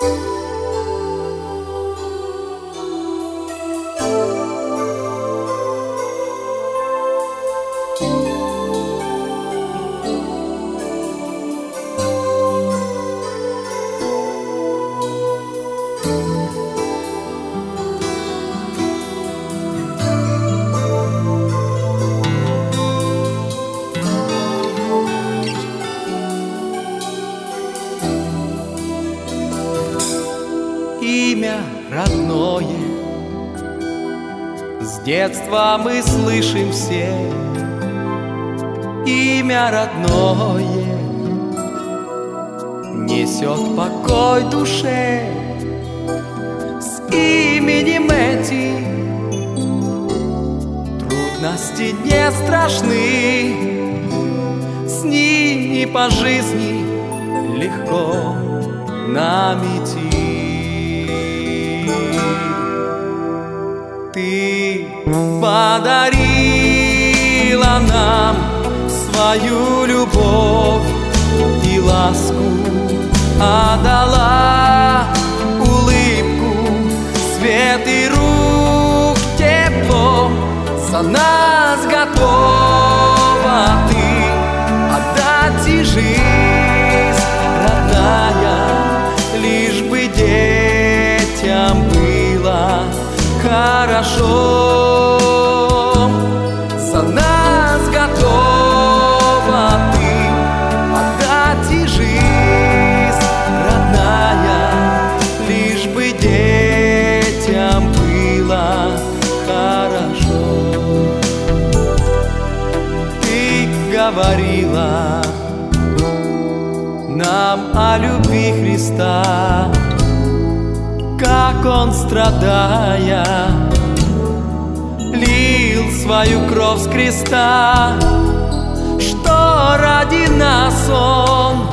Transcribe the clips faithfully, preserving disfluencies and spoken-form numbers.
Имя родное с детства мы слышим все. Имя родное несет покой душе. С именем этим трудности не страшны, с ним и по жизни легко нам идти. Ты подарила нам свою любовь и ласку, отдала улыбку, свет и рук тепло. За нас готова ты отдать и жизнь родная, лишь бы детям было хорошо. За нас готова ты отдать и жизнь родная, лишь бы детям было хорошо. Ты говорила нам о любви Христа, как Он, страдая, лил свою кровь с креста, что ради нас Он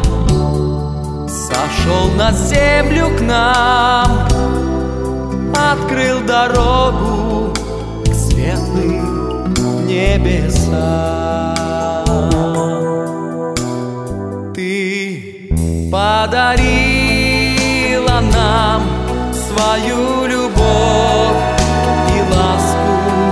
сошел на землю к нам, открыл дорогу к светлым небесам. Ты подарила нам свою любовь и ласку,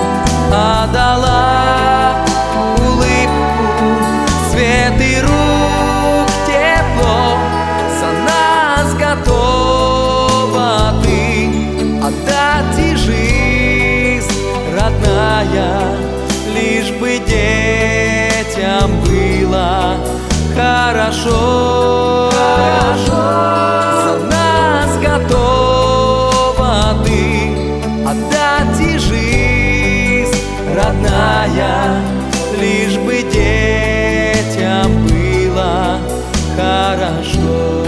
отдала улыбку, свет и рук тепло. За нас готова ты отдать и жизнь родная, лишь бы детям было хорошо. Хорошо. За нас готова ты отдать и жизнь родная, лишь бы детям было хорошо.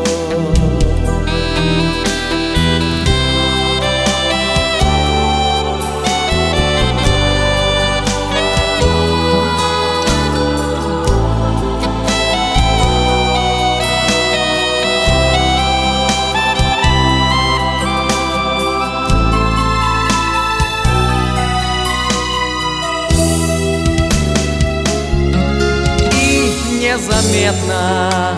Незаметно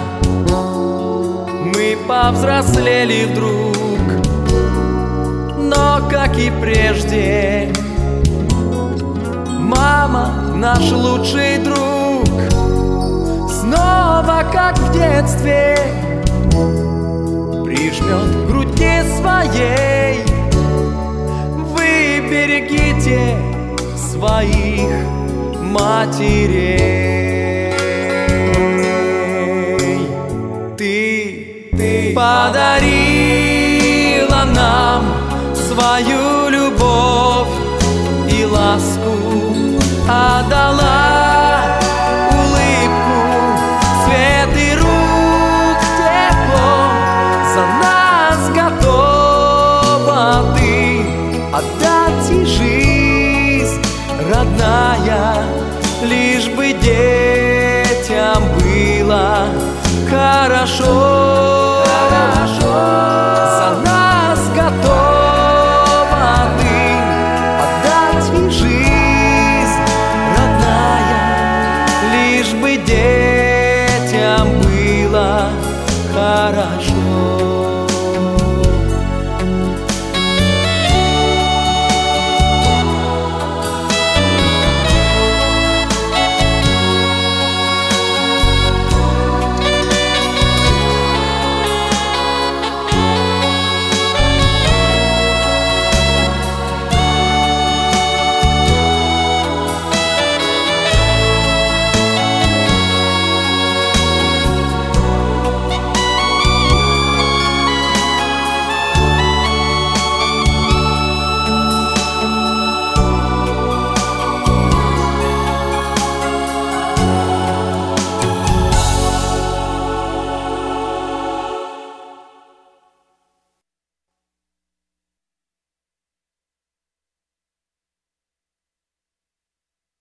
мы повзрослели вдруг, но, как и прежде, мама наш лучший друг. Снова, как в детстве, прижмет к груди своей. Вы берегите своих матерей. Ты подарила нам свою любовь и ласку, отдала улыбку, свет и рук тепло. За нас готова ты отдать и жизнь родная, лишь бы детям было хорошо.